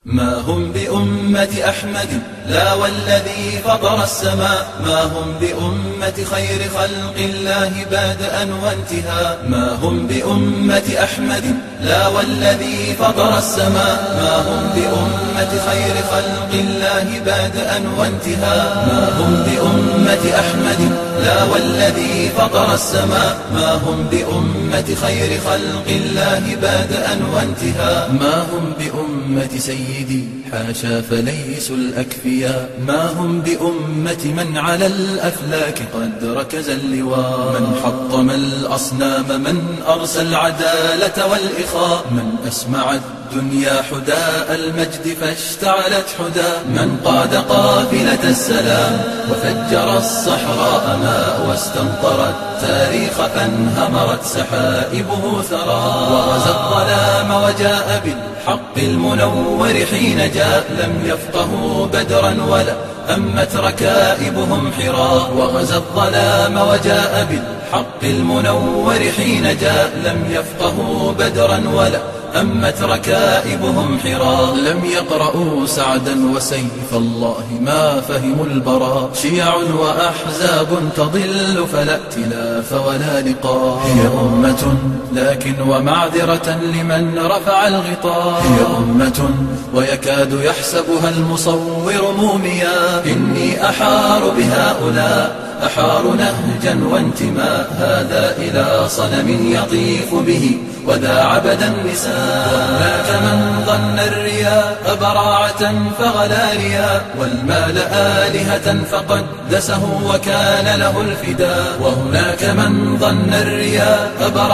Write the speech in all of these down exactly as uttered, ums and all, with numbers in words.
ما هم بأمة أحمد لا والذي فطر السماء، ما هم بأمة خير خلق الله بادئا وانتهاء. ما هم بأمة أحمد لا والذي فطر السماء، ما هم بأمة خير خلق الله بادئا وانتهاء. ما هم بأمة أحمد لا والذي فطر السماء، ما هم بأمة خير خلق الله بادئا وانتهاء. ما هم بأمة سيدي حاشا فليسوا الأكفياء، ما هم بأمة من على الأفلاك قد ركز اللواء. من حطم الأصنام، من أرسى العدالة والإخاء، من أسمع الدنيا حداء المجد فاشتعلت حدا. من قاد قافلة السلام وفجر الصحراء ماء، واستمطر التاريخ فانهمرت سحائبه ثرى. وغزا الظلام وجاء بالحق المنور حين جاء، لم يفقهوا بدرا ولا أمت ركائبهم حراء. وغزا الظلام وجاء بالحق المنور حين جاء، لم يفقهوا بدرا ولا أمت ركائبهم حراء. لم يقرأوا سعدا وسيف الله ما فهموا البراء. شيع وأحزاب تضل فلا ائتلاف ولا لقاء. هي أمة لكن ومعذرة لمن رفع الغطاء. هي أمة ويكاد يحسبها المصور موميا. إني أحار بهؤلاء، أحار نهجا وانتماء، هذا إلى صنم يطيف به وذا عبد النساء. وهناك من ظن الرياء براعة فغلا رياء، والمال آلهة فقدسه وكان له الفداء. وهناك من ظن الرياء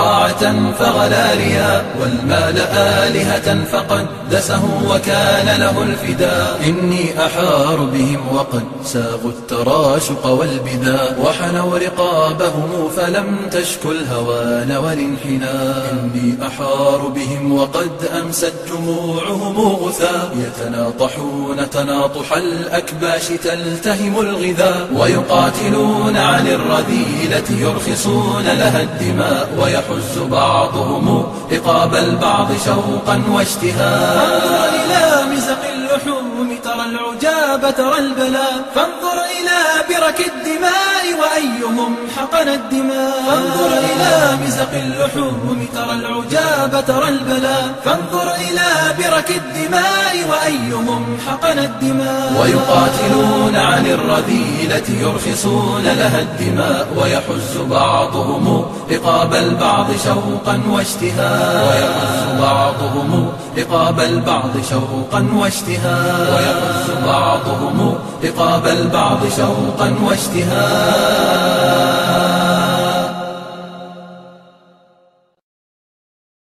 براعة فغلا رياء، والمال آلهة فقدسه وكان له الفداء. إني أحار بهم وقد ساغوا التراشق والبذاء، وحنوا رقابهم فلم تشكو الهوان والانحناء. إني أحار بهم وقد أمست جموعهم غثاء، يتناطحون تناطح الأكباش تلتهم الغذاء. ويقاتلون عن الرذيلة يرخصون لها الدماء، ويحز بعضهم رقاب البعض شوقا واشتهاء. فانظر إلى مزق اللحوم ترى العجاب ترى البلاء، فانظر إلى برك الدماء وأيهم حقن الدماء. فانظر إلى مزق اللحوم ترى العجاب ترى البلاء، فانظر إلى برك الدماء وأيهم حقن الدماء. ويقاتلون عن الرذيلة يرخصون لها الدماء، ويحز بعضهم رقاب البعض شوقا واشتهاء. ويحز بعضهم رقاب البعض شوقا واشتهاء. ويحز بعضهم رقاب البعض شوقا واشتهاء.